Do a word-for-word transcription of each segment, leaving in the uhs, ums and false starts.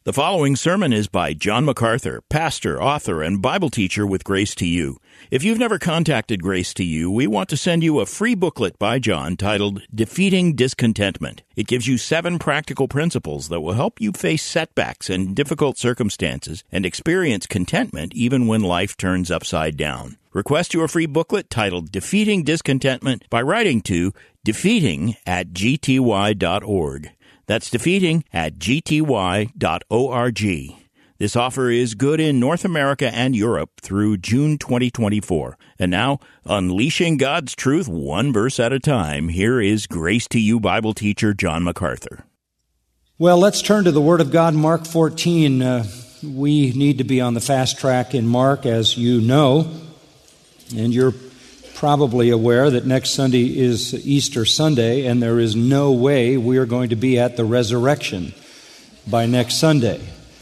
The following sermon is by John MacArthur, pastor, author, and Bible teacher with Grace to You. If you've never contacted Grace to You, we want to send you a free booklet by John titled Defeating Discontentment. It gives you seven practical principles that will help you face setbacks and difficult circumstances and experience contentment even when life turns upside down. Request your free booklet titled Defeating Discontentment by writing to defeating at g t y dot org. That's defeating at g t y dot org. This offer is good in North America and Europe through June twenty twenty-four. And now, unleashing God's truth one verse at a time, here is Grace to You Bible teacher John MacArthur. Well, let's turn to the Word of God, Mark fourteen. Uh, we need to be on the fast track in Mark, as you know, and you're probably aware that next Sunday is Easter Sunday, and there is no way we are going to be at the resurrection by next Sunday.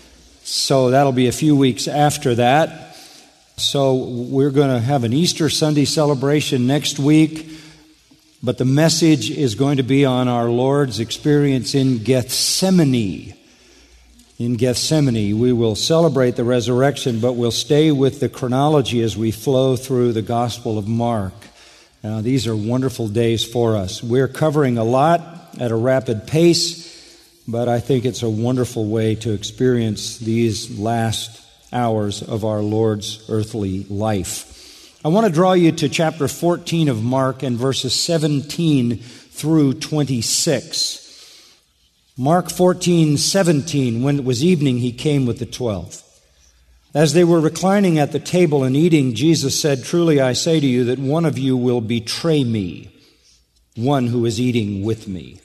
So that'll be a few weeks after that. So we're going to have an Easter Sunday celebration next week, but the message is going to be on our Lord's experience in Gethsemane. In Gethsemane, we will celebrate the resurrection, but we'll stay with the chronology as we flow through the Gospel of Mark. Now, these are wonderful days for us. We're covering a lot at a rapid pace, but I think it's a wonderful way to experience these last hours of our Lord's earthly life. I want to draw you to chapter fourteen of Mark and verses seventeen through twenty-six. Mark fourteen seventeen, when it was evening, he came with the twelve. As they were reclining at the table and eating, Jesus said, "Truly I say to you that one of you will betray me, one who is eating with me."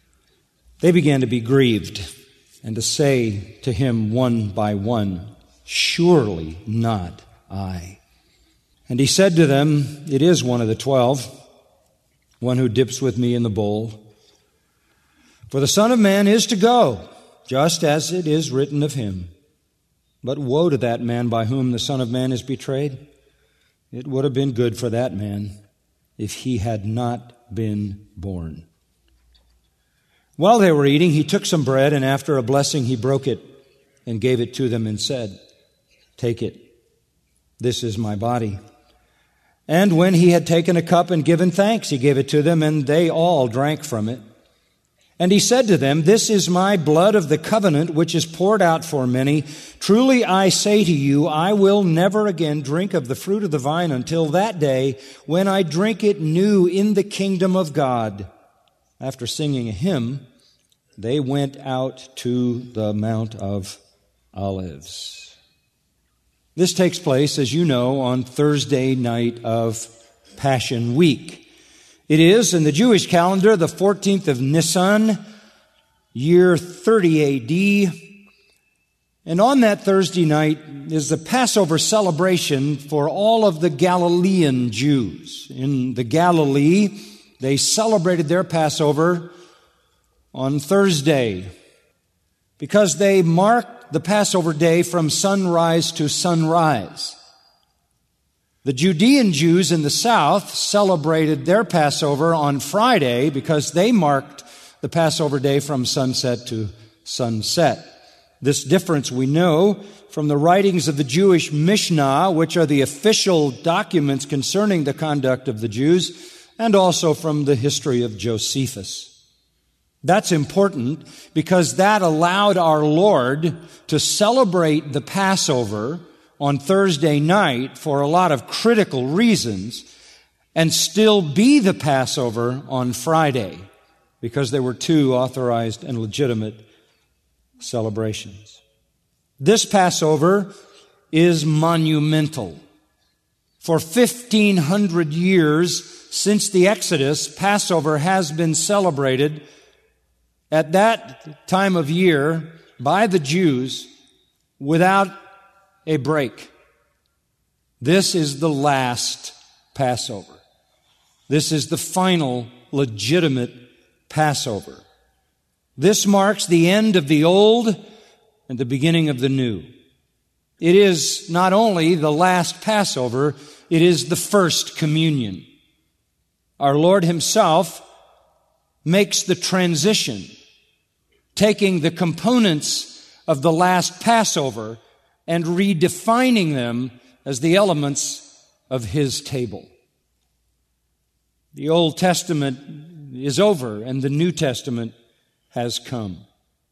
They began to be grieved and to say to him one by one, "Surely not I." And he said to them, "It is one of the twelve, one who dips with me in the bowl. For the Son of Man is to go, just as it is written of him. But woe to that man by whom the Son of Man is betrayed. It would have been good for that man if he had not been born." While they were eating, he took some bread, and after a blessing he broke it and gave it to them and said, "Take it. This is my body." And when he had taken a cup and given thanks, he gave it to them, and they all drank from it. And he said to them, "This is my blood of the covenant, which is poured out for many. Truly I say to you, I will never again drink of the fruit of the vine until that day when I drink it new in the kingdom of God." After singing a hymn, they went out to the Mount of Olives. This takes place, as you know, on Thursday night of Passion Week. It is, in the Jewish calendar, the fourteenth of Nisan, year thirty A D. And on that Thursday night is the Passover celebration for all of the Galilean Jews. In the Galilee, they celebrated their Passover on Thursday because they marked the Passover day from sunrise to sunrise. The Judean Jews in the south celebrated their Passover on Friday because they marked the Passover day from sunset to sunset. This difference we know from the writings of the Jewish Mishnah, which are the official documents concerning the conduct of the Jews, and also from the history of Josephus. That's important because that allowed our Lord to celebrate the Passover on Thursday night for a lot of critical reasons and still be the Passover on Friday because there were two authorized and legitimate celebrations. This Passover is monumental. For fifteen hundred years since the Exodus, Passover has been celebrated at that time of year by the Jews without a break. This is the last Passover. This is the final legitimate Passover. This marks the end of the old and the beginning of the new. It is not only the last Passover, it is the first communion. Our Lord Himself makes the transition, taking the components of the last Passover and redefining them as the elements of His table. The Old Testament is over and the New Testament has come.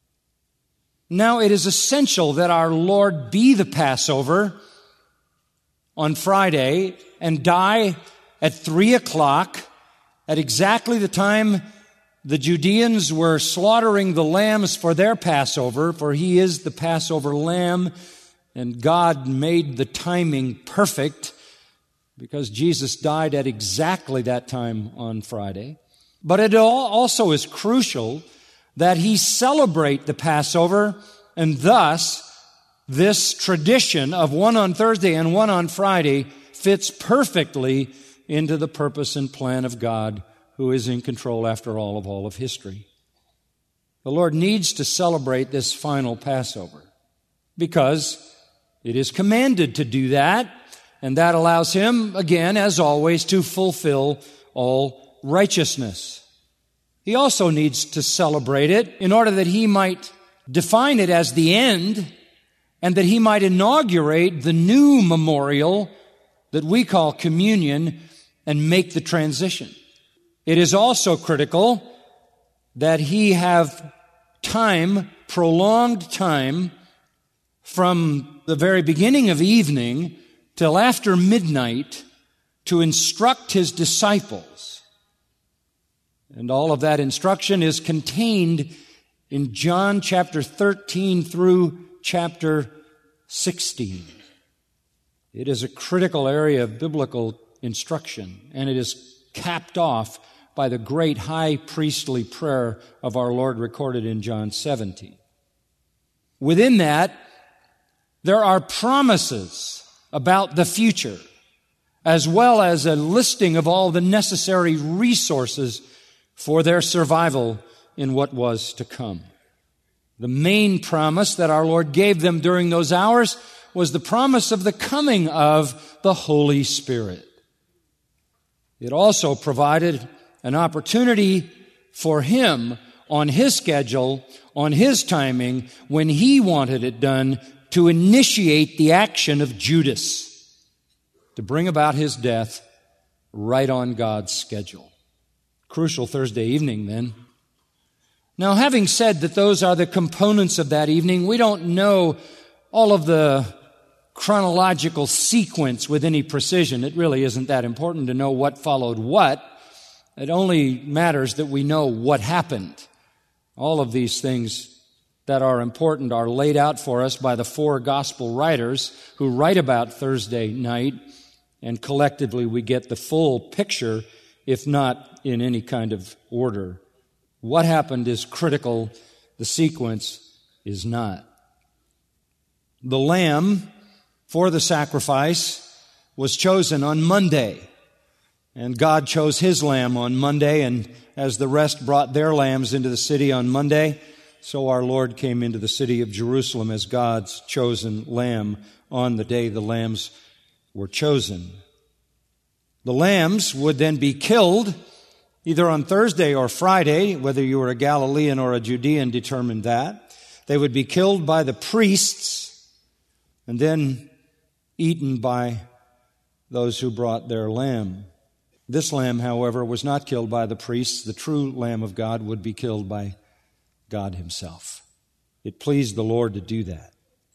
Now it is essential that our Lord be the Passover on Friday and die at three o'clock at exactly the time the Judeans were slaughtering the lambs for their Passover, for He is the Passover lamb, and God made the timing perfect because Jesus died at exactly that time on Friday. But it also is crucial that He celebrate the Passover, and thus this tradition of one on Thursday and one on Friday fits perfectly into the purpose and plan of God, who is in control, after all, of all of history. The Lord needs to celebrate this final Passover because it is commanded to do that, and that allows Him, again, as always, to fulfill all righteousness. He also needs to celebrate it in order that He might define it as the end and that He might inaugurate the new memorial that we call communion and make the transition. It is also critical that He have time, prolonged time, from the very beginning of evening till after midnight to instruct His disciples. And all of that instruction is contained in John chapter thirteen through chapter sixteen. It is a critical area of biblical instruction, and it is capped off by the great high priestly prayer of our Lord recorded in John seventeen. Within that, there are promises about the future, as well as a listing of all the necessary resources for their survival in what was to come. The main promise that our Lord gave them during those hours was the promise of the coming of the Holy Spirit. It also provided an opportunity for Him on His schedule, on His timing, when He wanted it done, to initiate the action of Judas, to bring about His death right on God's schedule. Crucial Thursday evening, then. Now, having said that those are the components of that evening, we don't know all of the chronological sequence with any precision. It really isn't that important to know what followed what. It only matters that we know what happened. All of these things that are important are laid out for us by the four gospel writers who write about Thursday night, and collectively we get the full picture, if not in any kind of order. What happened is critical. The sequence is not. The lamb for the sacrifice was chosen on Monday. And God chose His lamb on Monday, and as the rest brought their lambs into the city on Monday, so our Lord came into the city of Jerusalem as God's chosen lamb on the day the lambs were chosen. The lambs would then be killed either on Thursday or Friday, whether you were a Galilean or a Judean determined that. They would be killed by the priests and then eaten by those who brought their lamb. This lamb, however, was not killed by the priests. The true Lamb of God would be killed by God Himself. It pleased the Lord to do that.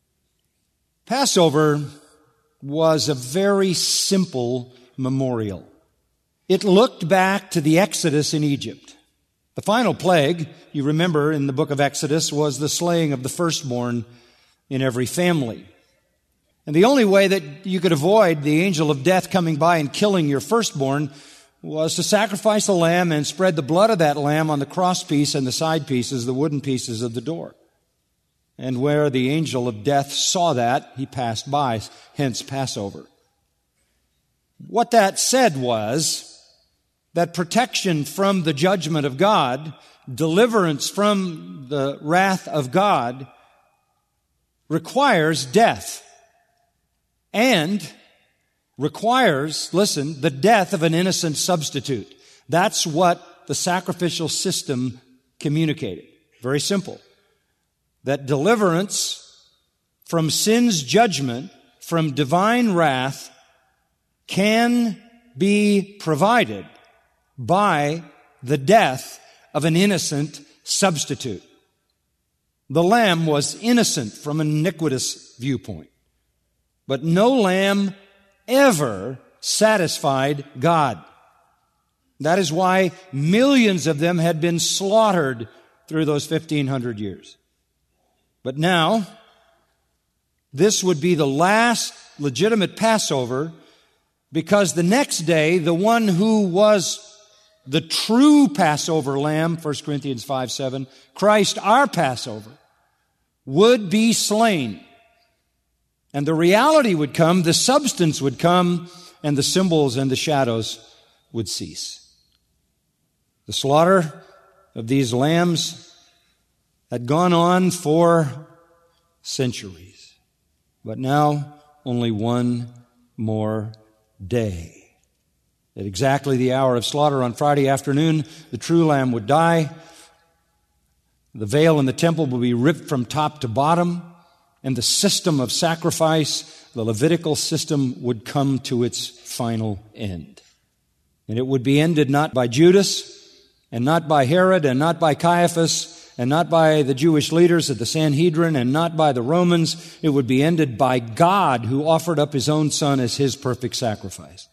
Passover was a very simple memorial. It looked back to the Exodus in Egypt. The final plague, you remember in the book of Exodus, was the slaying of the firstborn in every family. And the only way that you could avoid the angel of death coming by and killing your firstborn was to sacrifice a lamb and spread the blood of that lamb on the crosspiece and the side pieces, the wooden pieces of the door. And where the angel of death saw that, he passed by, hence Passover. What that said was that protection from the judgment of God, deliverance from the wrath of God, requires death. And requires, listen, the death of an innocent substitute. That's what the sacrificial system communicated. Very simple. that deliverance from sin's judgment, from divine wrath, can be provided by the death of an innocent substitute. The lamb was innocent from an iniquitous viewpoint, but no lamb ever satisfied God. That is why millions of them had been slaughtered through those fifteen hundred years. But now, this would be the last legitimate Passover, because the next day, the one who was the true Passover lamb, First Corinthians five seven, Christ, our Passover, would be slain. And the reality would come, the substance would come, and the symbols and the shadows would cease. The slaughter of these lambs had gone on for centuries, but now only one more day. At exactly the hour of slaughter on Friday afternoon, the true lamb would die. The veil in the temple would be ripped from top to bottom, and the system of sacrifice, the Levitical system, would come to its final end. And it would be ended not by Judas, and not by Herod, and not by Caiaphas, and not by the Jewish leaders of the Sanhedrin, and not by the Romans. It would be ended by God, who offered up His own Son as His perfect sacrifice.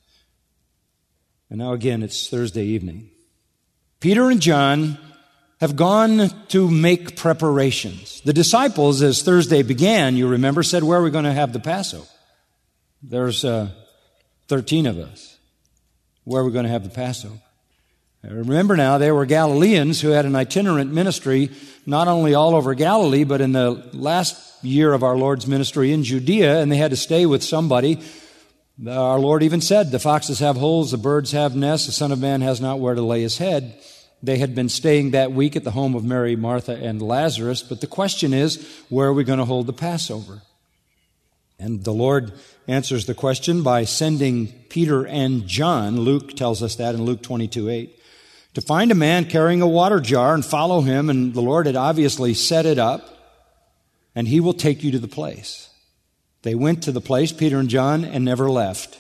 And now again, it's Thursday evening. Peter and John have gone to make preparations. The disciples, as Thursday began, you remember, said, where are we going to have the Passover? There's uh, thirteen of us. Where are we going to have the Passover? Remember now, they were Galileans who had an itinerant ministry, not only all over Galilee, but in the last year of our Lord's ministry in Judea, and they had to stay with somebody. Our Lord even said, the foxes have holes, the birds have nests, the Son of Man has not where to lay His head. They had been staying that week at the home of Mary, Martha, and Lazarus, but the question is, where are we going to hold the Passover? And the Lord answers the question by sending Peter and John, Luke tells us that in Luke twenty-two eight, to find a man carrying a water jar and follow him, and the Lord had obviously set it up, and he will take you to the place. They went to the place, Peter and John, and never left.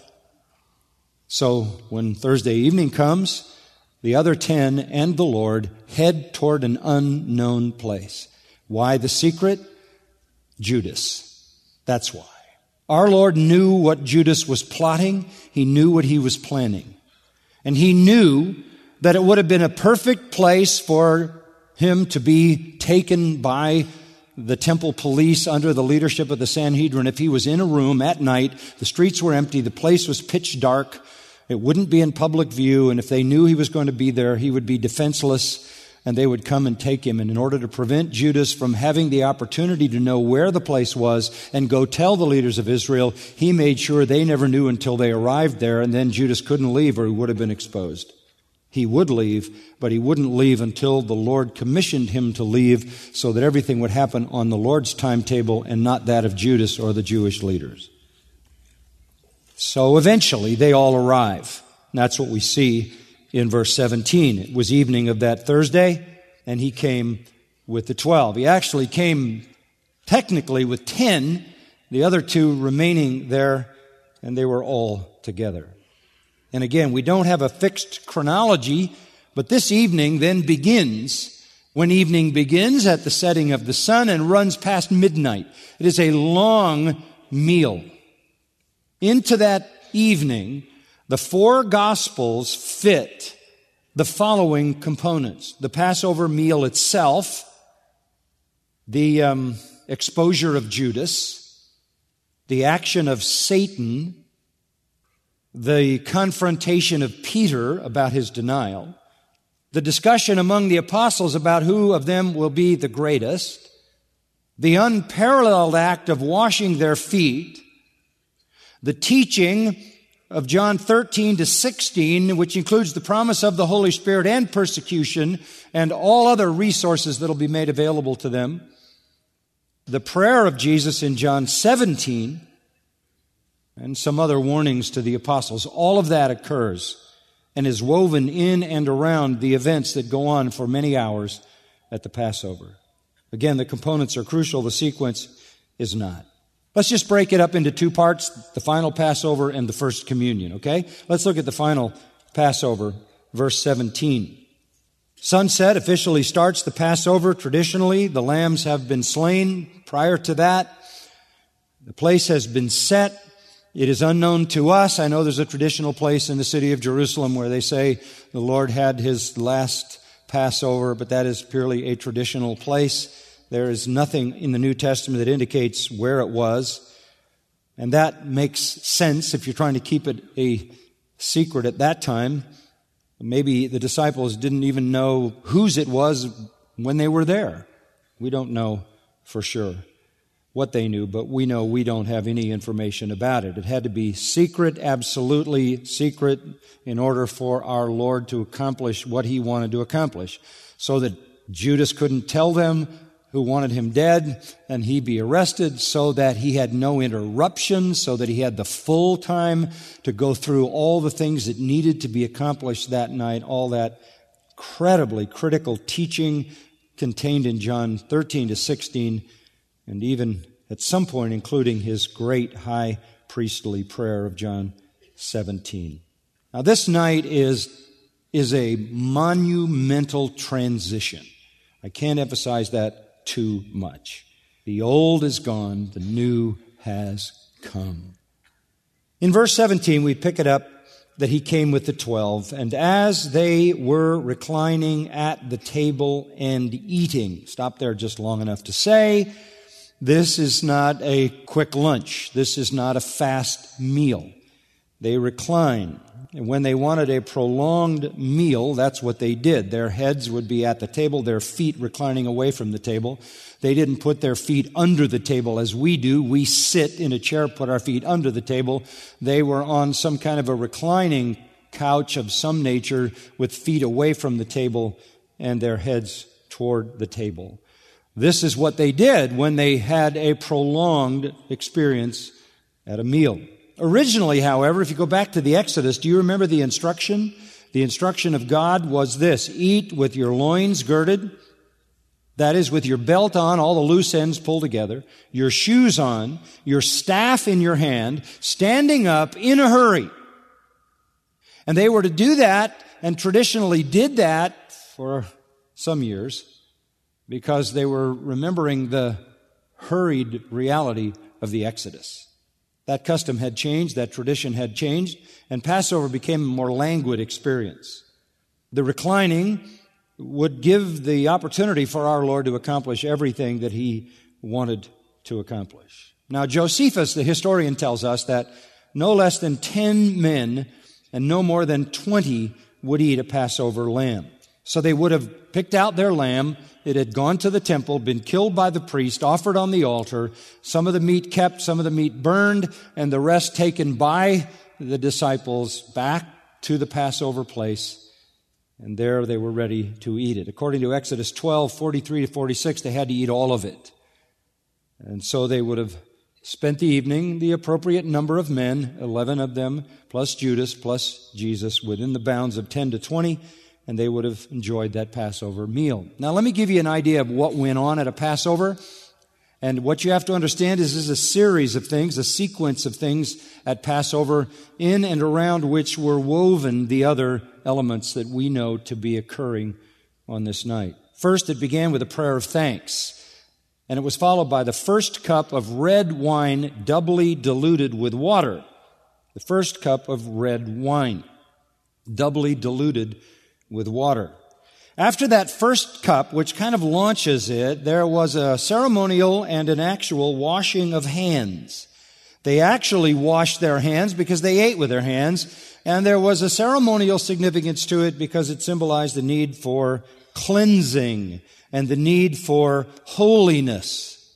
So when Thursday evening comes, the other ten and the Lord head toward an unknown place. Why the secret? Judas. That's why. Our Lord knew what Judas was plotting. He knew what he was planning. And He knew that it would have been a perfect place for him to be taken by the temple police under the leadership of the Sanhedrin if he was in a room at night, the streets were empty, the place was pitch dark, it wouldn't be in public view, and if they knew he was going to be there, he would be defenseless, and they would come and take him. And in order to prevent Judas from having the opportunity to know where the place was and go tell the leaders of Israel, he made sure they never knew until they arrived there, and then Judas couldn't leave or he would have been exposed. He would leave, but he wouldn't leave until the Lord commissioned him to leave, so that everything would happen on the Lord's timetable and not that of Judas or the Jewish leaders. So eventually they all arrive. And that's what we see in verse seventeen. It was evening of that Thursday, and he came with the twelve. He actually came technically with ten, the other two remaining there, and they were all together. And again, we don't have a fixed chronology, but this evening then begins, when evening begins at the setting of the sun and runs past midnight. It is a long meal. Into that evening, the four Gospels fit the following components: the Passover meal itself, the um, exposure of Judas, the action of Satan, the confrontation of Peter about his denial, the discussion among the apostles about who of them will be the greatest, the unparalleled act of washing their feet, the teaching of John thirteen to sixteen, which includes the promise of the Holy Spirit and persecution and all other resources that will be made available to them, the prayer of Jesus in John seventeen, and some other warnings to the apostles. All of that occurs and is woven in and around the events that go on for many hours at the Passover. Again, the components are crucial. The sequence is not. Let's just break it up into two parts, the final Passover and the first communion, okay? Let's look at the final Passover, verse seventeen. Sunset officially starts the Passover. Traditionally, the lambs have been slain. Prior to that, the place has been set. It is unknown to us. I know there's a traditional place in the city of Jerusalem where they say the Lord had his last Passover, but that is purely a traditional place. There is nothing in the New Testament that indicates where it was. And that makes sense if you're trying to keep it a secret at that time. Maybe the disciples didn't even know whose it was when they were there. We don't know for sure what they knew, but we know we don't have any information about it. It had to be secret, absolutely secret, in order for our Lord to accomplish what he wanted to accomplish, so that Judas couldn't tell them who wanted him dead, and he be arrested, so that he had no interruption, so that he had the full time to go through all the things that needed to be accomplished that night, all that incredibly critical teaching contained in John thirteen to sixteen, and even at some point including his great high priestly prayer of John seventeen. Now this night is, is a monumental transition. I can't emphasize that too much. The old is gone, the new has come. In verse seventeen, we pick it up that he came with the twelve, and as they were reclining at the table and eating. Stop there just long enough to say, this is not a quick lunch. This is not a fast meal. They recline. And when they wanted a prolonged meal, that's what they did. Their heads would be at the table, their feet reclining away from the table. They didn't put their feet under the table as we do. We sit in a chair, put our feet under the table. They were on some kind of a reclining couch of some nature with feet away from the table and their heads toward the table. This is what they did when they had a prolonged experience at a meal. Originally, however, if you go back to the Exodus, do you remember the instruction? The instruction of God was this: eat with your loins girded, that is, with your belt on, all the loose ends pulled together, your shoes on, your staff in your hand, standing up in a hurry. And they were to do that, and traditionally did that for some years, because they were remembering the hurried reality of the Exodus. That custom had changed, that tradition had changed, and Passover became a more languid experience. The reclining would give the opportunity for our Lord to accomplish everything that he wanted to accomplish. Now, Josephus, the historian, tells us that no less than ten men and no more than twenty would eat a Passover lamb. So they would have picked out their lamb. It had gone to the temple, been killed by the priest, offered on the altar, some of the meat kept, some of the meat burned, and the rest taken by the disciples back to the Passover place. And there they were ready to eat it. According to Exodus twelve, forty-three to forty-six, they had to eat all of it. And so they would have spent the evening, the appropriate number of men, eleven of them, plus Judas, plus Jesus, within the bounds of ten to twenty, and they would have enjoyed that Passover meal. Now, let me give you an idea of what went on at a Passover. And what you have to understand is this is a series of things, a sequence of things at Passover, in and around which were woven the other elements that we know to be occurring on this night. First, it began with a prayer of thanks. And it was followed by the first cup of red wine doubly diluted with water. The first cup of red wine, doubly diluted with water. After that first cup, which kind of launches it, there was a ceremonial and an actual washing of hands. They actually washed their hands because they ate with their hands, and there was a ceremonial significance to it because it symbolized the need for cleansing and the need for holiness.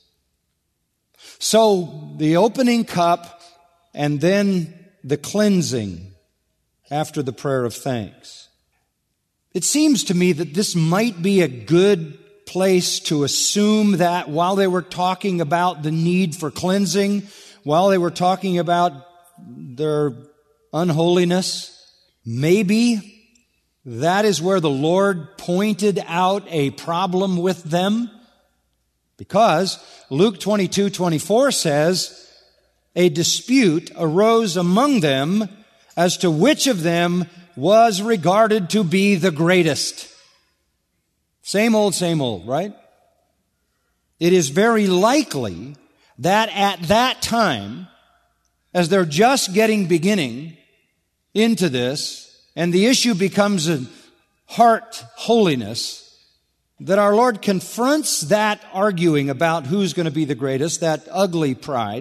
So the opening cup and then the cleansing after the prayer of thanks. It seems to me that this might be a good place to assume that while they were talking about the need for cleansing, while they were talking about their unholiness, maybe that is where the Lord pointed out a problem with them. Because Luke twenty-two twenty-four says, a dispute arose among them as to which of them was regarded to be the greatest. Same old, same old, right? It is very likely that at that time, as they're just getting beginning into this, and the issue becomes a heart holiness, that our Lord confronts that arguing about who's going to be the greatest, that ugly pride,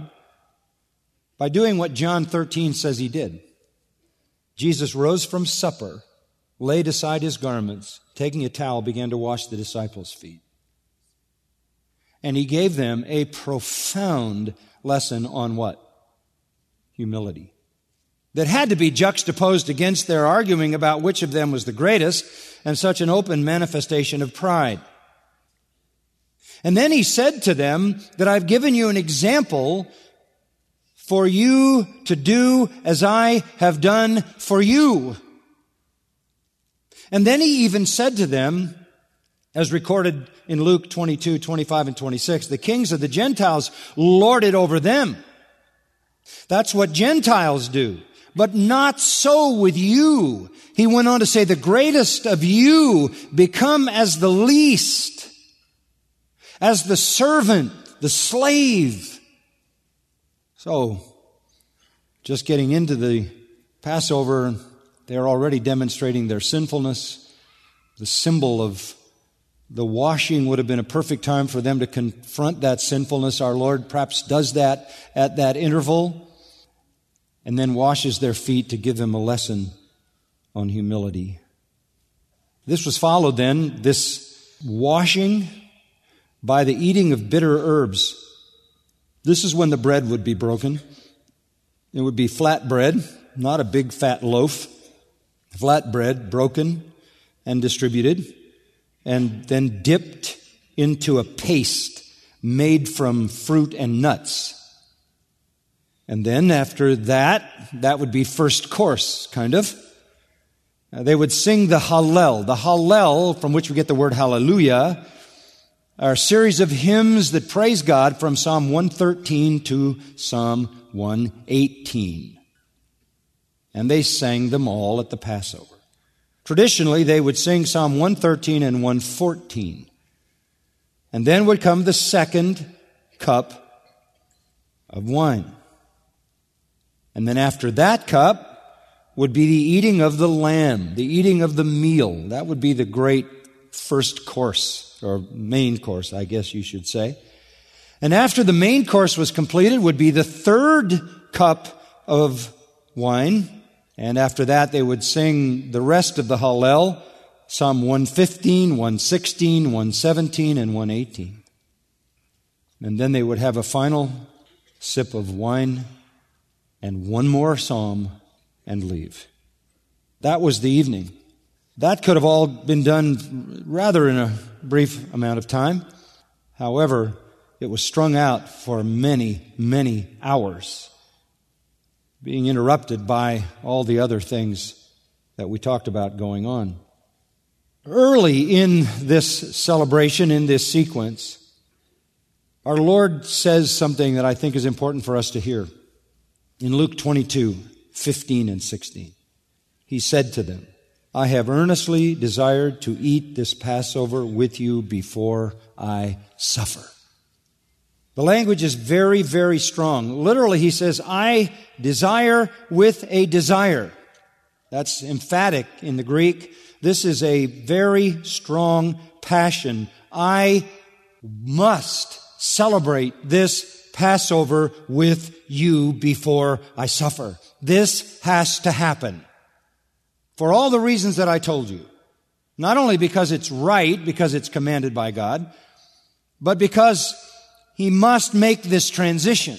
by doing what John thirteen says he did. Jesus rose from supper, laid aside his garments, taking a towel, began to wash the disciples' feet. And he gave them a profound lesson on what? Humility. That had to be juxtaposed against their arguing about which of them was the greatest, and such an open manifestation of pride. And then he said to them that I've given you an example for you to do as I have done for you. And then he even said to them, as recorded in Luke twenty-two, twenty-five, and twenty-six, the kings of the Gentiles lord it over them. That's what Gentiles do. But not so with you. He went on to say, the greatest of you become as the least, as the servant, the slave. So, just getting into the Passover, they're already demonstrating their sinfulness. The symbol of the washing would have been a perfect time for them to confront that sinfulness. Our Lord perhaps does that at that interval, and then washes their feet to give them a lesson on humility. This was followed then, this washing, by the eating of bitter herbs. This is when the bread would be broken. It would be flat bread, not a big fat loaf. Flat bread broken and distributed, and then dipped into a paste made from fruit and nuts. And then after that, that would be first course, kind of. Uh, they would sing the Hallel. The Hallel, from which we get the word hallelujah, are a series of hymns that praise God from Psalm one thirteen to Psalm one eighteen. And they sang them all at the Passover. Traditionally, they would sing Psalm one thirteen and one fourteen. And then would come the second cup of wine. And then after that cup would be the eating of the lamb, the eating of the meal. That would be the great first course, or main course, I guess you should say. And after the main course was completed would be the third cup of wine. And after that they would sing the rest of the Hallel, Psalm one fifteen, one sixteen, one seventeen, and one eighteen. And then they would have a final sip of wine and one more psalm and leave. That was the evening. That could have all been done rather in a brief amount of time. However, it was strung out for many, many hours, being interrupted by all the other things that we talked about going on. Early in this celebration, in this sequence, our Lord says something that I think is important for us to hear. In Luke twenty-two, fifteen and sixteen, he said to them, I have earnestly desired to eat this Passover with you before I suffer. The language is very, very strong. Literally, he says, I desire with a desire. That's emphatic in the Greek. This is a very strong passion. I must celebrate this Passover with you before I suffer. This has to happen. For all the reasons that I told you. Not only because it's right, because it's commanded by God, but because he must make this transition.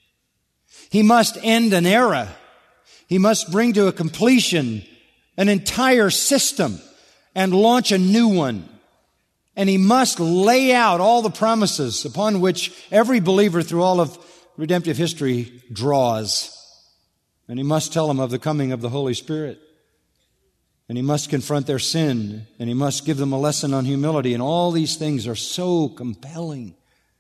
He must end an era. He must bring to a completion an entire system and launch a new one. And he must lay out all the promises upon which every believer through all of redemptive history draws. And he must tell them of the coming of the Holy Spirit. And he must confront their sin. And he must give them a lesson on humility. And all these things are so compelling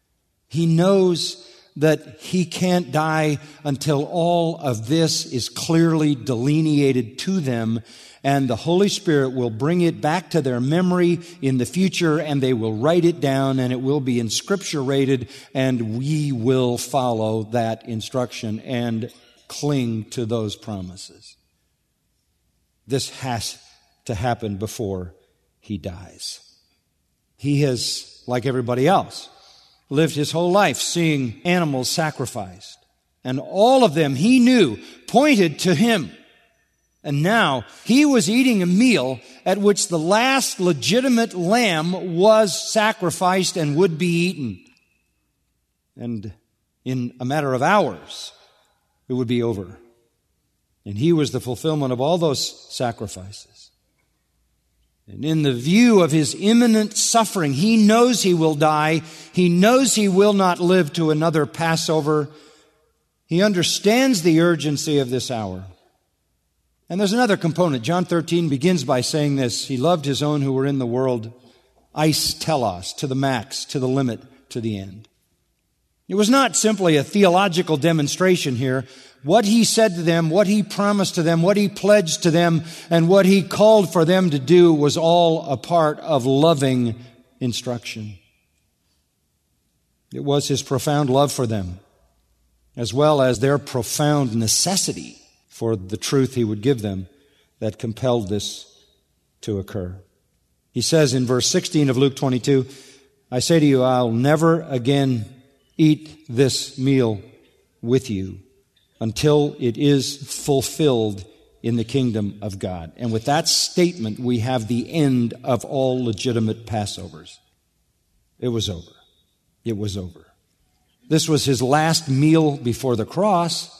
He knows that he can't die until all of this is clearly delineated to them, and the Holy Spirit will bring it back to their memory in the future, and they will write it down, and it will be inscripturated, and we will follow that instruction and cling to those promises. This has to happen before he dies. He has, like everybody else, lived his whole life seeing animals sacrificed. And all of them, he knew, pointed to him. And now he was eating a meal at which the last legitimate lamb was sacrificed and would be eaten. And in a matter of hours, it would be over. And he was the fulfillment of all those sacrifices. And in the view of his imminent suffering, he knows he will die. He knows he will not live to another Passover. He understands the urgency of this hour. And there's another component. John thirteen begins by saying this: he loved his own who were in the world, eis telos, to the max, to the limit, to the end. It was not simply a theological demonstration here. What he said to them, what he promised to them, what he pledged to them, and what he called for them to do was all a part of loving instruction. It was his profound love for them, as well as their profound necessity for the truth he would give them, that compelled this to occur. He says in verse sixteen of Luke twenty-two, I say to you, I'll never again eat this meal with you until it is fulfilled in the kingdom of God. And with that statement, we have the end of all legitimate Passovers. It was over. It was over. This was his last meal before the cross.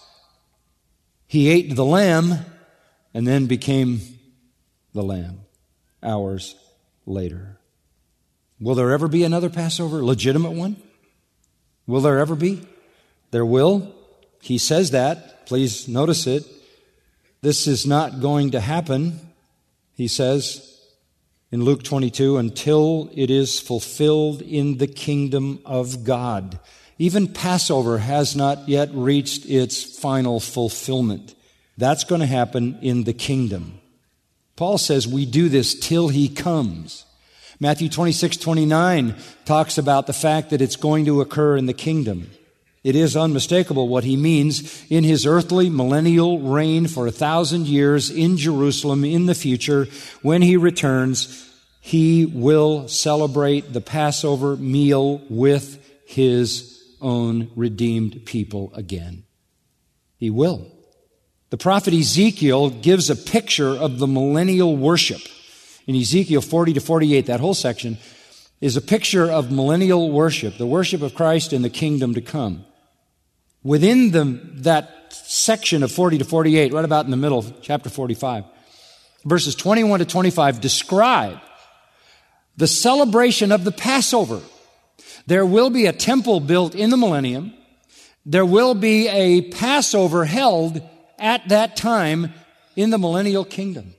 He ate the lamb and then became the lamb hours later. Will there ever be another Passover, legitimate one? Will there ever be? There will. He says that. Please notice it. This is not going to happen, he says in Luke twenty-two, until it is fulfilled in the kingdom of God. Even Passover has not yet reached its final fulfillment. That's going to happen in the kingdom. Paul says we do this till he comes. Matthew twenty-six twenty-nine talks about the fact that it's going to occur in the kingdom. It is unmistakable what he means in his earthly millennial reign for a thousand years in Jerusalem in the future. When he returns, he will celebrate the Passover meal with his own redeemed people again. He will. The prophet Ezekiel gives a picture of the millennial worship. In Ezekiel forty to forty-eight, that whole section is a picture of millennial worship, the worship of Christ in the kingdom to come. Within the, that section of forty to forty-eight, right about in the middle of chapter forty-five, verses twenty-one to twenty-five describe the celebration of the Passover. There will be a temple built in the millennium. There will be a Passover held at that time in the millennial kingdom.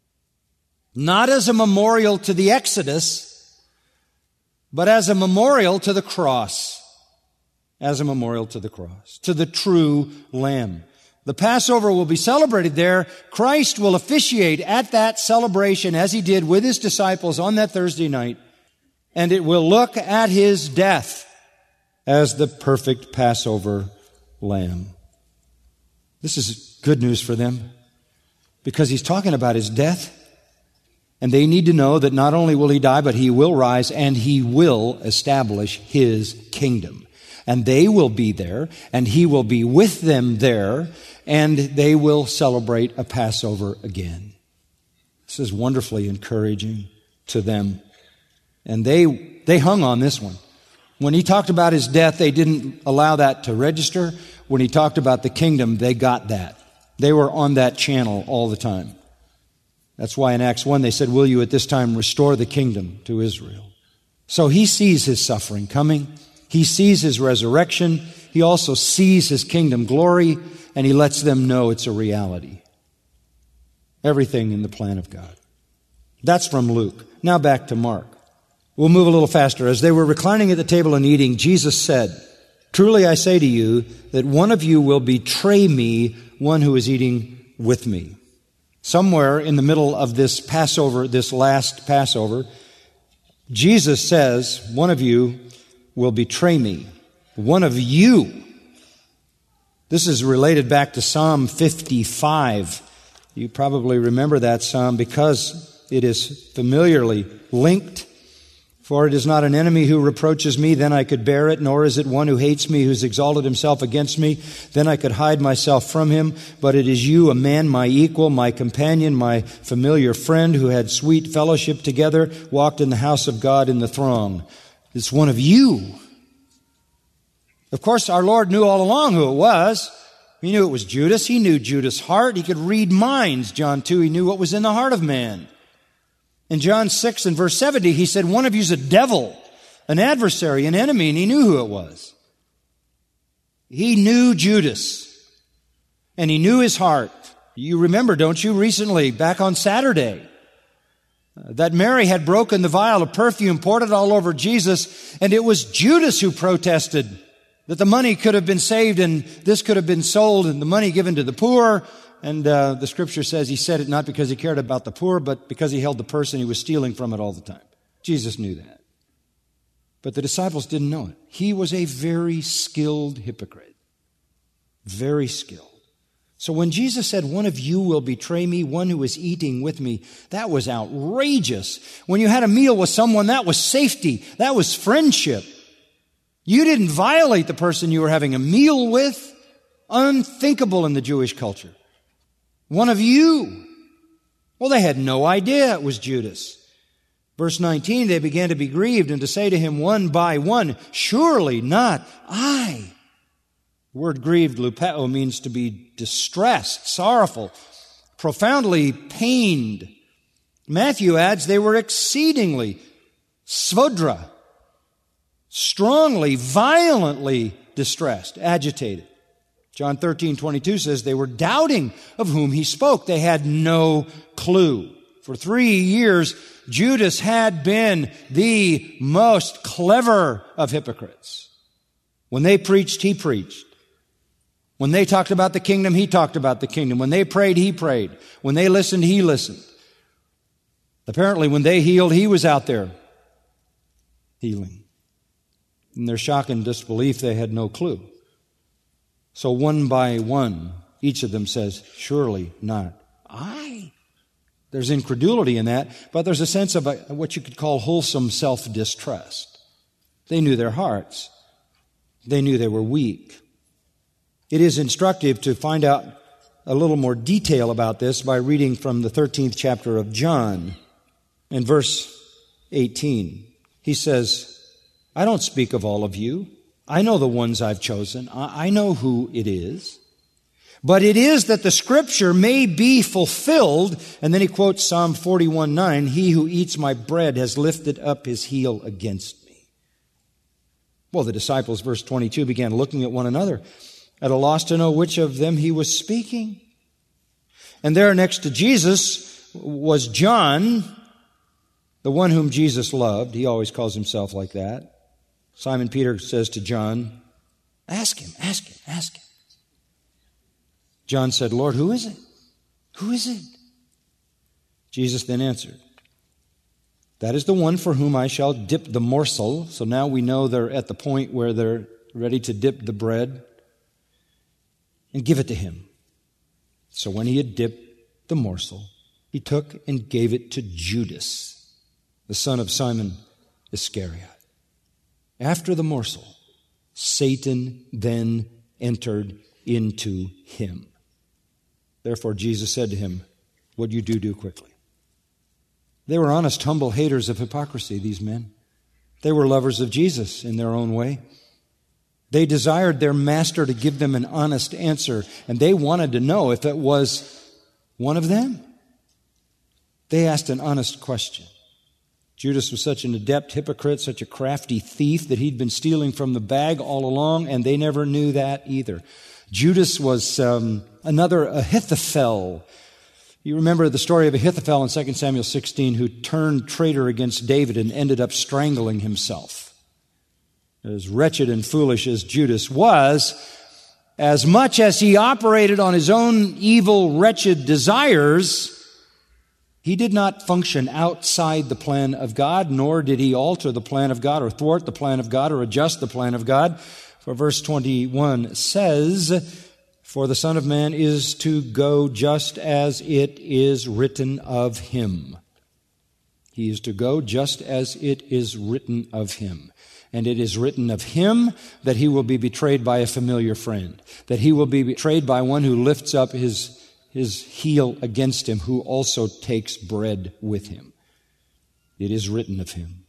Not as a memorial to the Exodus, but as a memorial to the cross. As a memorial to the cross, to the true Lamb. The Passover will be celebrated there. Christ will officiate at that celebration as he did with his disciples on that Thursday night. And it will look at his death as the perfect Passover Lamb. This is good news for them because he's talking about his death. And they need to know that not only will he die, but he will rise and he will establish his kingdom. And they will be there, and he will be with them there, and they will celebrate a Passover again. This is wonderfully encouraging to them. And they they hung on this one. When he talked about his death, they didn't allow that to register. When he talked about the kingdom, they got that. They were on that channel all the time. That's why in Acts one they said, will you at this time restore the kingdom to Israel? So he sees his suffering coming. He sees his resurrection. He also sees his kingdom glory, and he lets them know it's a reality. Everything in the plan of God. That's from Luke. Now back to Mark. We'll move a little faster. As they were reclining at the table and eating, Jesus said, "Truly I say to you that one of you will betray me, one who is eating with me." Somewhere in the middle of this Passover, this last Passover, Jesus says, "One of you will betray me." One of you. This is related back to Psalm fifty-five. You probably remember that psalm because it is familiarly linked. "For it is not an enemy who reproaches me, then I could bear it, nor is it one who hates me, who's exalted himself against me, then I could hide myself from him. But it is you, a man my equal, my companion, my familiar friend, who had sweet fellowship together, walked in the house of God in the throng." It's one of you. Of course, our Lord knew all along who it was. He knew it was Judas. He knew Judas' heart. He could read minds. John two, he knew what was in the heart of man. In John six and verse seventy, he said, "One of you's a devil, an adversary, an enemy," and he knew who it was. He knew Judas, and he knew his heart. You remember, don't you, recently, back on Saturday, uh, that Mary had broken the vial of perfume, poured it all over Jesus, and it was Judas who protested that the money could have been saved and this could have been sold and the money given to the poor. And uh, the scripture says he said it not because he cared about the poor, but because he held the purse and he was stealing from it all the time. Jesus knew that. But the disciples didn't know it. He was a very skilled hypocrite. Very skilled. So when Jesus said, "One of you will betray me, one who is eating with me," that was outrageous. When you had a meal with someone, that was safety. That was friendship. You didn't violate the person you were having a meal with. Unthinkable in the Jewish culture. One of you. Well, they had no idea it was Judas. Verse nineteen, they began to be grieved and to say to him one by one, "Surely not I." The word grieved, lupeo, means to be distressed, sorrowful, profoundly pained. Matthew adds they were exceedingly, svodra, strongly, violently distressed, agitated. John thirteen twenty-two says they were doubting of whom he spoke. They had no clue. For three years, Judas had been the most clever of hypocrites. When they preached, he preached. When they talked about the kingdom, he talked about the kingdom. When they prayed, he prayed. When they listened, he listened. Apparently, when they healed, he was out there healing. In their shock and disbelief, they had no clue. So one by one, each of them says, "Surely not I." There's incredulity in that, but there's a sense of a, what you could call wholesome self-distrust. They knew their hearts. They knew they were weak. It is instructive to find out a little more detail about this by reading from the thirteenth chapter of John. In verse eighteen, he says, "I don't speak of all of you. I know the ones I've chosen. I know who it is. But it is that the scripture may be fulfilled." And then he quotes Psalm forty-one nine, "He who eats my bread has lifted up his heel against me." Well, the disciples, verse twenty-two, began looking at one another, at a loss to know which of them he was speaking. And there next to Jesus was John, the one whom Jesus loved. He always calls himself like that. Simon Peter says to John, "Ask him, ask him, ask him." John said, "Lord, who is it? Who is it?" Jesus then answered, "That is the one for whom I shall dip the morsel." So now we know they're at the point where they're ready to dip the bread and give it to him. So when he had dipped the morsel, he took and gave it to Judas, the son of Simon Iscariot. After the morsel, Satan then entered into him. Therefore Jesus said to him, "What you do, do quickly." They were honest, humble haters of hypocrisy, these men. They were lovers of Jesus in their own way. They desired their master to give them an honest answer, and they wanted to know if it was one of them. They asked an honest question. Judas was such an adept hypocrite, such a crafty thief, that he'd been stealing from the bag all along, and they never knew that either. Judas was um, another Ahithophel. You remember the story of Ahithophel in Second Samuel sixteen, who turned traitor against David and ended up strangling himself. As wretched and foolish as Judas was, as much as he operated on his own evil, wretched desires, he did not function outside the plan of God, nor did he alter the plan of God or thwart the plan of God or adjust the plan of God. For verse twenty-one says, "For the Son of Man is to go just as it is written of him." He is to go just as it is written of him. And it is written of him that he will be betrayed by a familiar friend, that he will be betrayed by one who lifts up his, his heel against him, who also takes bread with him. It is written of him.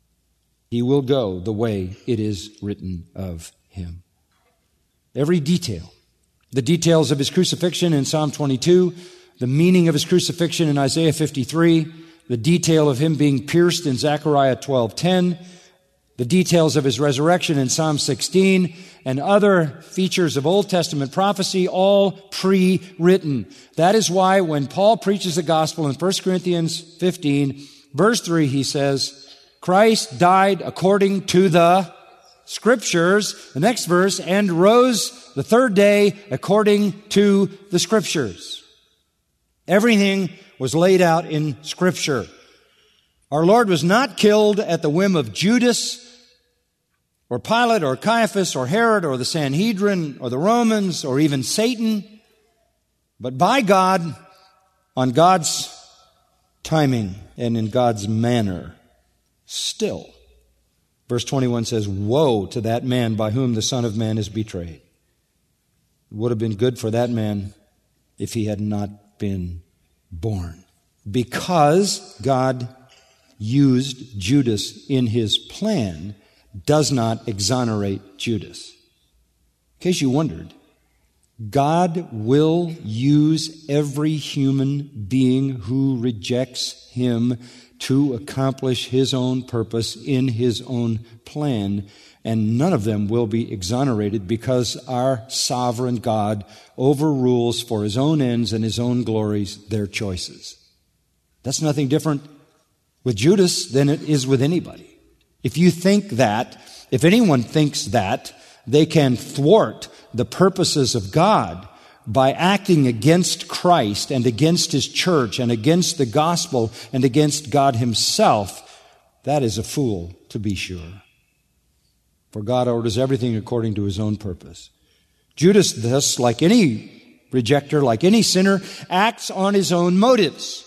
He will go the way it is written of him. Every detail. The details of his crucifixion in Psalm twenty-two, the meaning of his crucifixion in Isaiah fifty-three, the detail of him being pierced in Zechariah twelve ten, the details of his resurrection in Psalm sixteen, and other features of Old Testament prophecy, all pre-written. That is why when Paul preaches the gospel in First Corinthians fifteen, verse three, he says, Christ died according to the Scriptures, the next verse, and rose the third day according to the Scriptures. Everything was laid out in Scripture. Our Lord was not killed at the whim of Judas or Pilate or Caiaphas or Herod or the Sanhedrin or the Romans or even Satan, but by God, on God's timing and in God's manner, still. Verse twenty-one says, "Woe to that man by whom the Son of Man is betrayed." It would have been good for that man if he had not been born. Because God used Judas in his plan does not exonerate Judas. In case you wondered, God will use every human being who rejects him to accomplish his own purpose in his own plan, and none of them will be exonerated because our sovereign God overrules for his own ends and his own glories their choices. That's nothing different with Judas than it is with anybody. If you think that, if anyone thinks that, they can thwart the purposes of God by acting against Christ and against his church and against the gospel and against God himself, that is a fool, to be sure. For God orders everything according to his own purpose. Judas, thus, like any rejecter, like any sinner, acts on his own motives,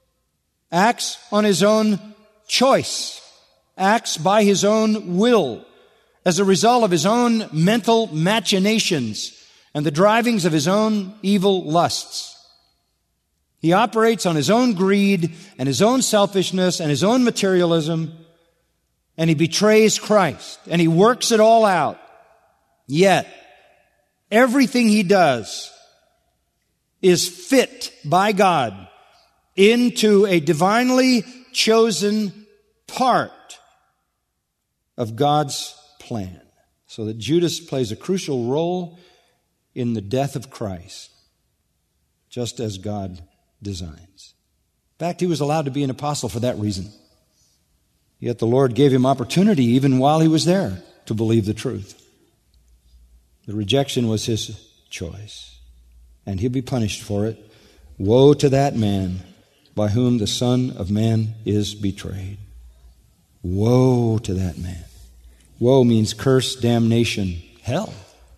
acts on his own choice, acts by his own will, as a result of his own mental machinations and the drivings of his own evil lusts. He operates on his own greed and his own selfishness and his own materialism, and he betrays Christ, and he works it all out. Yet, everything he does is fit by God into a divinely chosen part of God's plan, so that Judas plays a crucial role in the death of Christ, just as God designs. In fact, he was allowed to be an apostle for that reason. Yet the Lord gave him opportunity, even while he was there, to believe the truth. The rejection was his choice, and he'll be punished for it. Woe to that man by whom the Son of Man is betrayed. Woe to that man. Woe means curse, damnation, hell.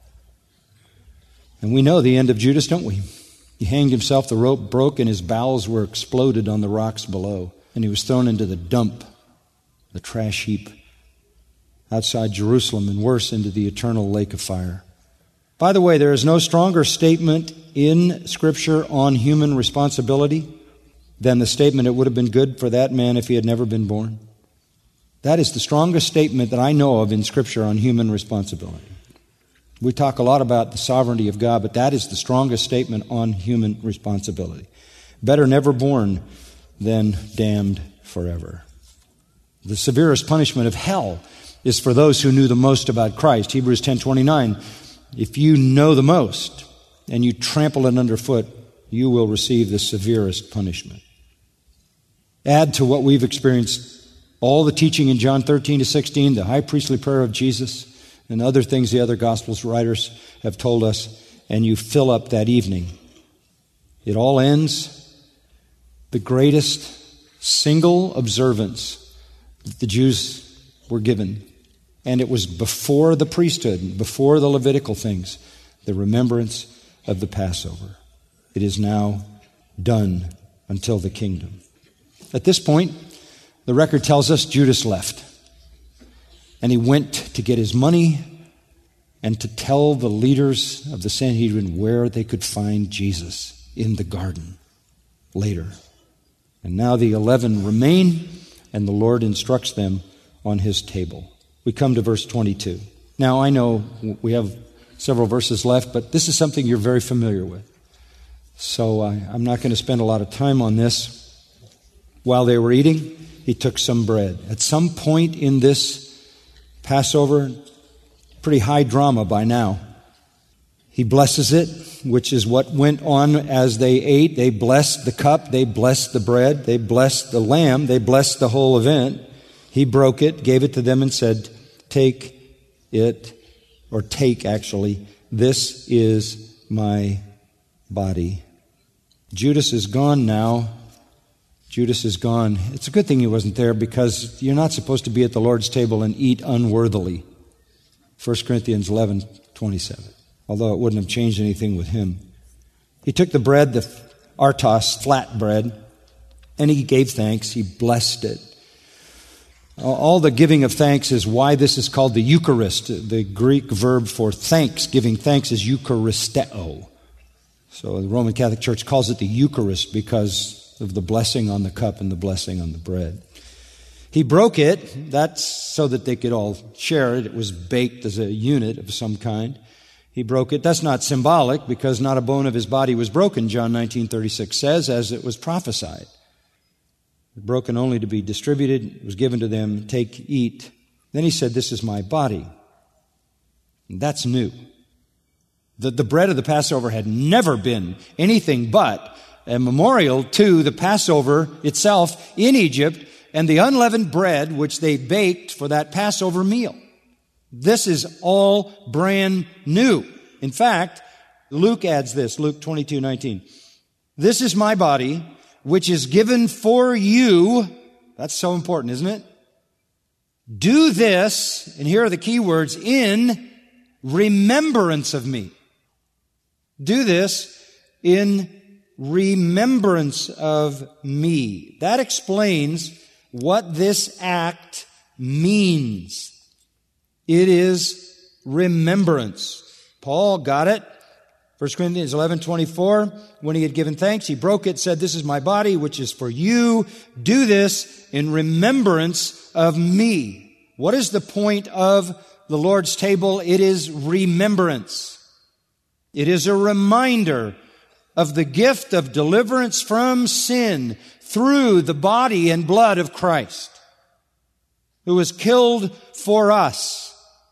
And we know the end of Judas, don't we? He hanged himself, the rope broke, and his bowels were exploded on the rocks below. And he was thrown into the dump, the trash heap, outside Jerusalem, and worse, into the eternal lake of fire. By the way, there is no stronger statement in Scripture on human responsibility than the statement, it would have been good for that man if he had never been born. That is the strongest statement that I know of in Scripture on human responsibility. We talk a lot about the sovereignty of God, but that is the strongest statement on human responsibility. Better never born than damned forever. The severest punishment of hell is for those who knew the most about Christ. Hebrews ten twenty-nine, if you know the most and you trample it underfoot, you will receive the severest punishment. Add to what we've experienced all the teaching in John thirteen to sixteen, the high priestly prayer of Jesus, and other things the other Gospels writers have told us, and you fill up that evening. It all ends. The greatest single observance that the Jews were given, and it was before the priesthood, before the Levitical things, the remembrance of the Passover. It is now done until the kingdom. At this point, the record tells us Judas left, and he went to get his money and to tell the leaders of the Sanhedrin where they could find Jesus in the garden later. And now the eleven remain, and the Lord instructs them on his table. We come to verse twenty-two. Now, I know we have several verses left, but this is something you're very familiar with. So I, I'm not going to spend a lot of time on this. While they were eating, he took some bread. At some point in this Passover, pretty high drama by now, he blesses it, which is what went on as they ate. They blessed the cup, they blessed the bread, they blessed the lamb, they blessed the whole event. He broke it, gave it to them, and said, take it, or take actually, this is my body. Judas is gone now. Judas is gone. It's a good thing he wasn't there, because you're not supposed to be at the Lord's table and eat unworthily. First Corinthians eleven twenty-seven. Although it wouldn't have changed anything with him. He took the bread, the artos, flat bread, and he gave thanks. He blessed it. All the giving of thanks is why this is called the Eucharist. The Greek verb for thanks, giving thanks, is Eucharisteo. So the Roman Catholic Church calls it the Eucharist because of the blessing on the cup and the blessing on the bread. He broke it. That's so that they could all share it. It was baked as a unit of some kind. He broke it. That's not symbolic, because not a bone of his body was broken, John nineteen thirty-six says, as it was prophesied. Broken only to be distributed. It was given to them. Take, eat. Then he said, this is my body. And that's new. The, the bread of the Passover had never been anything but a memorial to the Passover itself in Egypt and the unleavened bread which they baked for that Passover meal. This is all brand new. In fact, Luke adds this, Luke twenty-two nineteen. This is my body, which is given for you. That's so important, isn't it? Do this, and here are the key words, in remembrance of me. Do this in remembrance of me. That explains what this act means. It is remembrance. Paul got it. First Corinthians eleven twenty-four, when he had given thanks, he broke it, said, this is my body, which is for you. Do this in remembrance of me. What is the point of the Lord's table? It is remembrance. It is a reminder of the gift of deliverance from sin through the body and blood of Christ, who was killed for us.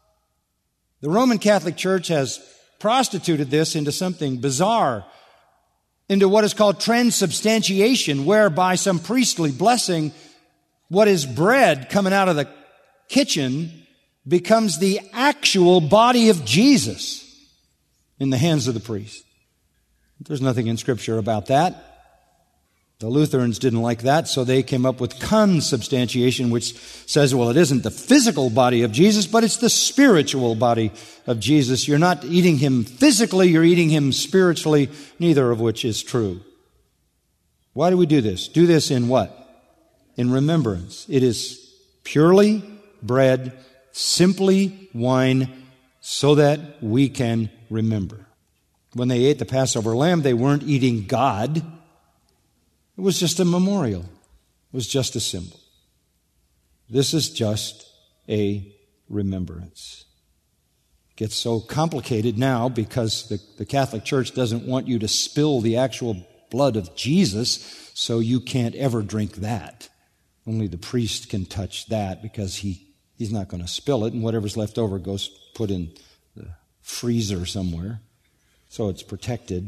The Roman Catholic Church has prostituted this into something bizarre, into what is called transubstantiation, whereby some priestly blessing, what is bread coming out of the kitchen becomes the actual body of Jesus in the hands of the priest. There's nothing in Scripture about that. The Lutherans didn't like that, so they came up with consubstantiation, which says, well, it isn't the physical body of Jesus, but it's the spiritual body of Jesus. You're not eating him physically, you're eating him spiritually, neither of which is true. Why do we do this? Do this in what? In remembrance. It is purely bread, simply wine, so that we can remember. When they ate the Passover lamb, they weren't eating God. It was just a memorial. It was just a symbol. This is just a remembrance. It gets so complicated now because the, the Catholic Church doesn't want you to spill the actual blood of Jesus, so you can't ever drink that. Only the priest can touch that because he, he's not going to spill it, and whatever's left over goes put in the freezer somewhere, so it's protected.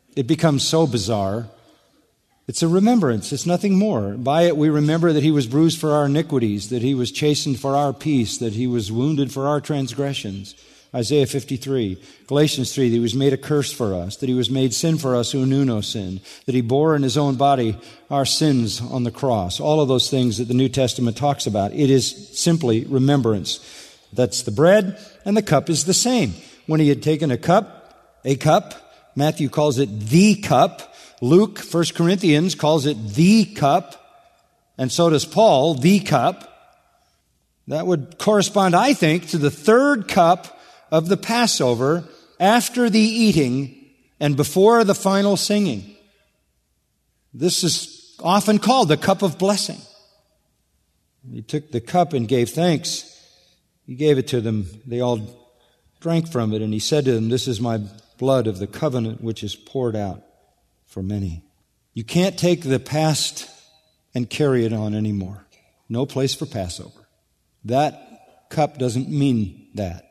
it becomes so bizarre. It's a remembrance. It's nothing more. By it we remember that he was bruised for our iniquities, that he was chastened for our peace, that he was wounded for our transgressions. Isaiah fifty-three, Galatians three, that he was made a curse for us, that he was made sin for us who knew no sin, that he bore in his own body our sins on the cross. All of those things that the New Testament talks about. It is simply remembrance. That's the bread, and the cup is the same. When he had taken a cup, a cup, Matthew calls it the cup. Luke, First Corinthians, calls it the cup. And so does Paul, the cup. That would correspond, I think, to the third cup of the Passover after the eating and before the final singing. This is often called the cup of blessing. He took the cup and gave thanks. He gave it to them. They all drank from it, and he said to them, "This is my blood of the covenant which is poured out for many." You can't take the past and carry it on anymore. No place for Passover. That cup doesn't mean that.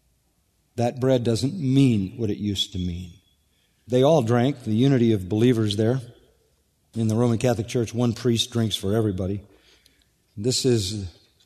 That bread doesn't mean what it used to mean. They all drank, the unity of believers there. In the Roman Catholic Church, one priest drinks for everybody. This is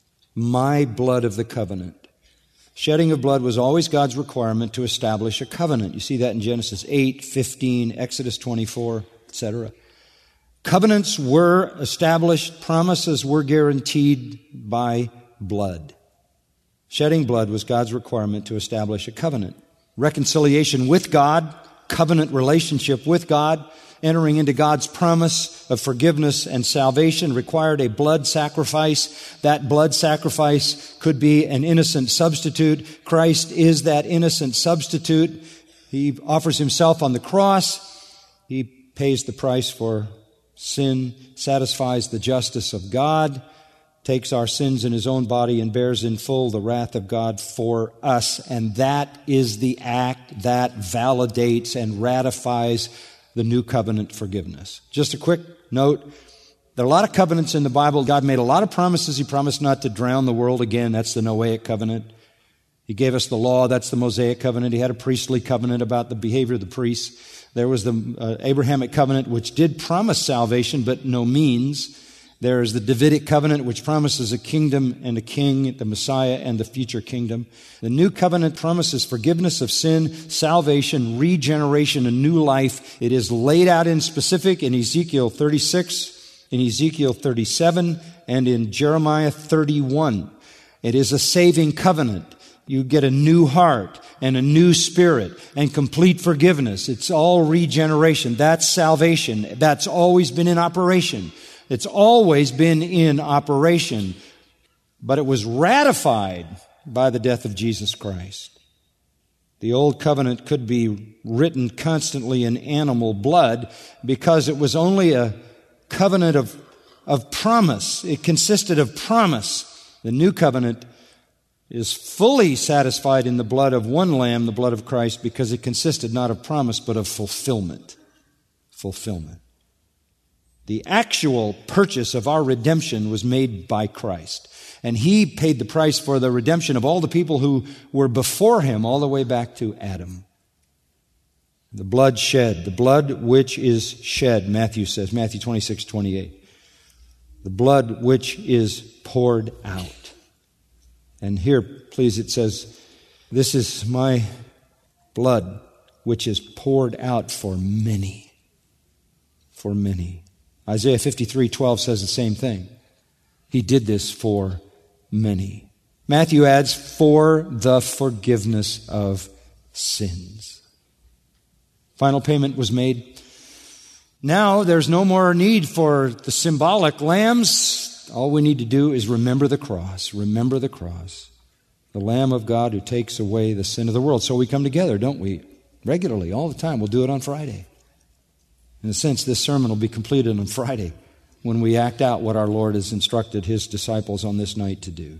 my blood of the covenant. Shedding of blood was always God's requirement to establish a covenant. You see that in Genesis eight, fifteen, Exodus twenty-four, et cetera. Covenants were established, promises were guaranteed by blood. Shedding blood was God's requirement to establish a covenant. Reconciliation with God, covenant relationship with God, entering into God's promise of forgiveness and salvation required a blood sacrifice. That blood sacrifice could be an innocent substitute. Christ is that innocent substitute. He offers himself on the cross. He pays the price for sin, satisfies the justice of God, takes our sins in his own body and bears in full the wrath of God for us. And that is the act that validates and ratifies the new covenant forgiveness. Just a quick note. There are a lot of covenants in the Bible. God made a lot of promises. He promised not to drown the world again. That's the Noahic covenant. He gave us the law. That's the Mosaic covenant. He had a priestly covenant about the behavior of the priests. There was the uh, Abrahamic covenant, which did promise salvation, but no means. There is the Davidic covenant, which promises a kingdom and a king, the Messiah and the future kingdom. The new covenant promises forgiveness of sin, salvation, regeneration, a new life. It is laid out in specific in Ezekiel thirty-six, in Ezekiel thirty-seven, and in Jeremiah thirty-one. It is a saving covenant. You get a new heart and a new spirit and complete forgiveness. It's all regeneration. That's salvation. That's always been in operation. It's always been in operation, but it was ratified by the death of Jesus Christ. The old covenant could be written constantly in animal blood because it was only a covenant of, of promise. It consisted of promise. The new covenant is fully satisfied in the blood of one lamb, the blood of Christ, because it consisted not of promise but of fulfillment. Fulfillment. The actual purchase of our redemption was made by Christ. And he paid the price for the redemption of all the people who were before him, all the way back to Adam. The blood shed, the blood which is shed, Matthew says, Matthew twenty-six, twenty-eight. The blood which is poured out. And here, please, it says, "This is my blood which is poured out for many." For many. Isaiah fifty-three, twelve says the same thing. He did this for many. Matthew adds, "for the forgiveness of sins." Final payment was made. Now there's no more need for the symbolic lambs. All we need to do is remember the cross. Remember the cross. The Lamb of God who takes away the sin of the world. So we come together, don't we? Regularly, all the time. We'll do it on Friday. In a sense, this sermon will be completed on Friday when we act out what our Lord has instructed his disciples on this night to do.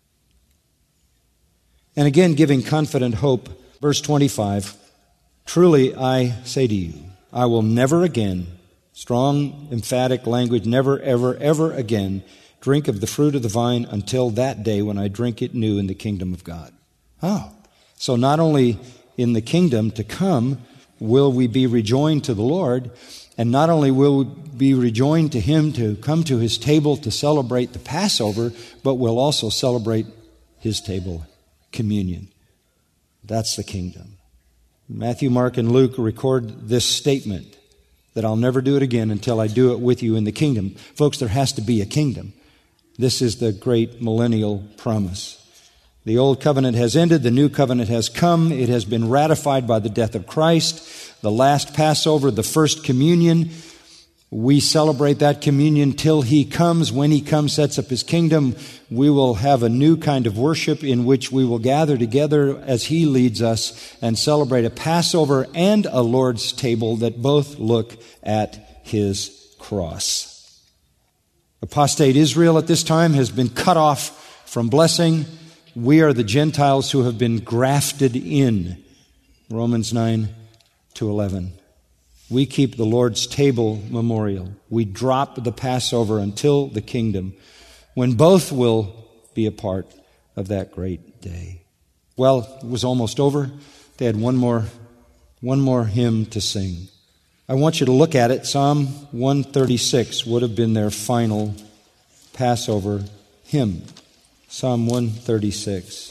And again, giving confident hope, verse twenty-five, "Truly I say to you, I will never again," strong, emphatic language, never, ever, ever again, "drink of the fruit of the vine until that day when I drink it new in the kingdom of God." Oh, so not only in the kingdom to come will we be rejoined to the Lord, and not only will we be rejoined to Him to come to His table to celebrate the Passover, but we'll also celebrate His table, communion. That's the kingdom. Matthew, Mark, and Luke record this statement that I'll never do it again until I do it with you in the kingdom. Folks, there has to be a kingdom. This is the great millennial promise. The old covenant has ended. The new covenant has come. It has been ratified by the death of Christ. The last Passover, the first communion. We celebrate that communion till He comes. When He comes, sets up His kingdom, we will have a new kind of worship in which we will gather together as He leads us and celebrate a Passover and a Lord's table that both look at His cross. Apostate Israel at this time has been cut off from blessing. We are the Gentiles who have been grafted in. Romans nine to eleven. We keep the Lord's table memorial. We drop the Passover until the kingdom, when both will be a part of that great day. Well, it was almost over. They had one more, one more hymn to sing. I want you to look at it. Psalm one thirty-six would have been their final Passover hymn. Psalm one thirty-six.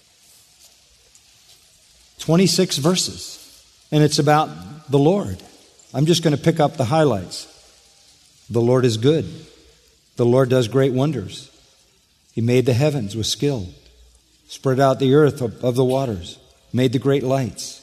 twenty-six verses. And it's about the Lord. I'm just going to pick up the highlights. The Lord is good. The Lord does great wonders. He made the heavens with skill, spread out the earth of the waters, made the great lights,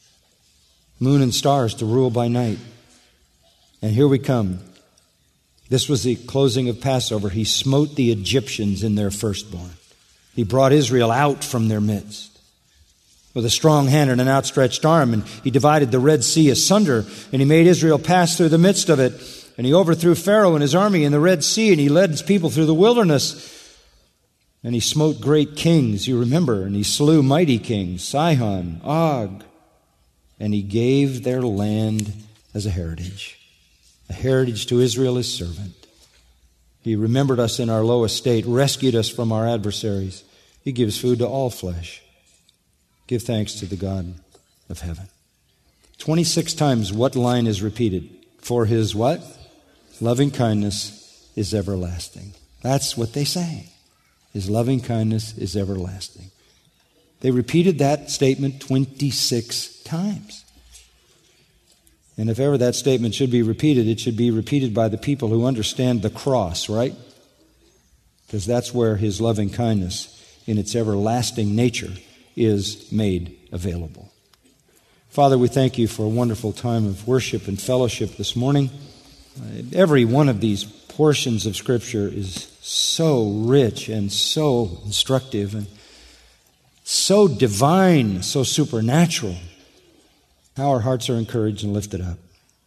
moon and stars to rule by night. And here we come. This was the closing of Passover. He smote the Egyptians in their firstborn. He brought Israel out from their midst with a strong hand and an outstretched arm, and He divided the Red Sea asunder, and He made Israel pass through the midst of it, and He overthrew Pharaoh and his army in the Red Sea, and He led His people through the wilderness, and He smote great kings, you remember, and He slew mighty kings, Sihon, Og, and He gave their land as a heritage, a heritage to Israel His servant. He remembered us in our low estate, rescued us from our adversaries. He gives food to all flesh. Give thanks to the God of heaven. twenty-six times what line is repeated? For His what? Loving kindness is everlasting. That's what they sang. His loving kindness is everlasting. They repeated that statement twenty-six times. And if ever that statement should be repeated, it should be repeated by the people who understand the cross, right? Because that's where His loving kindness in its everlasting nature is made available. Father, we thank You for a wonderful time of worship and fellowship this morning. Uh, every one of these portions of Scripture is so rich and so instructive and so divine, so supernatural. How our hearts are encouraged and lifted up.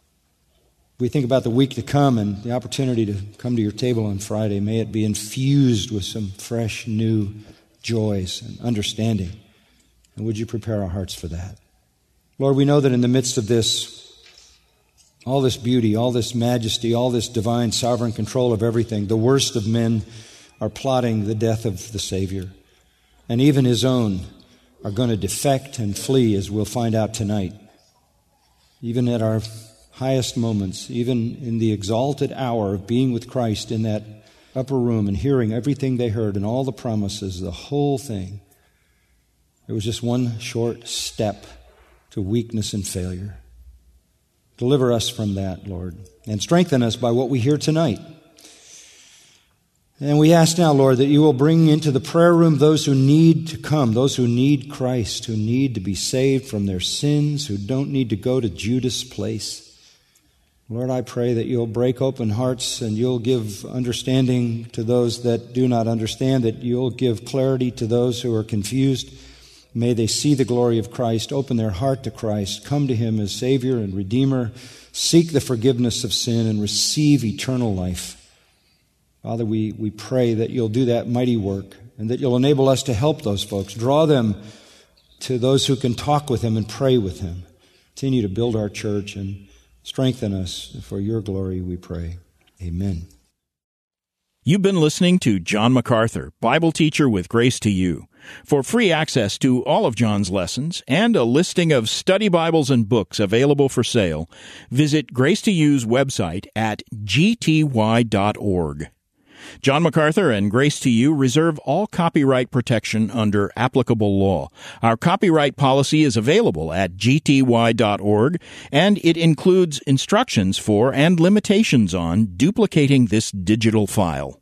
We think about the week to come and the opportunity to come to Your table on Friday. May it be infused with some fresh, new joys and understanding. And would You prepare our hearts for that? Lord, we know that in the midst of this, all this beauty, all this majesty, all this divine sovereign control of everything, the worst of men are plotting the death of the Savior. And even His own are going to defect and flee, as we'll find out tonight. Even at our highest moments, even in the exalted hour of being with Christ in that upper room and hearing everything they heard and all the promises, the whole thing, it was just one short step to weakness and failure. Deliver us from that, Lord, and strengthen us by what we hear tonight. And we ask now, Lord, that You will bring into the prayer room those who need to come, those who need Christ, who need to be saved from their sins, who don't need to go to Judas' place. Lord, I pray that You'll break open hearts and You'll give understanding to those that do not understand, that You'll give clarity to those who are confused. May they see the glory of Christ, open their heart to Christ, come to Him as Savior and Redeemer, seek the forgiveness of sin, and receive eternal life. Father, we, we pray that You'll do that mighty work and that You'll enable us to help those folks, draw them to those who can talk with Him and pray with Him. Continue to build our church and strengthen us for Your glory, we pray. Amen. You've been listening to John MacArthur, Bible teacher with Grace to You. For free access to all of John's lessons and a listing of study Bibles and books available for sale, visit Grace to You's website at g t y dot org. John MacArthur and Grace to You reserve all copyright protection under applicable law. Our copyright policy is available at g t y dot org, and it includes instructions for and limitations on duplicating this digital file.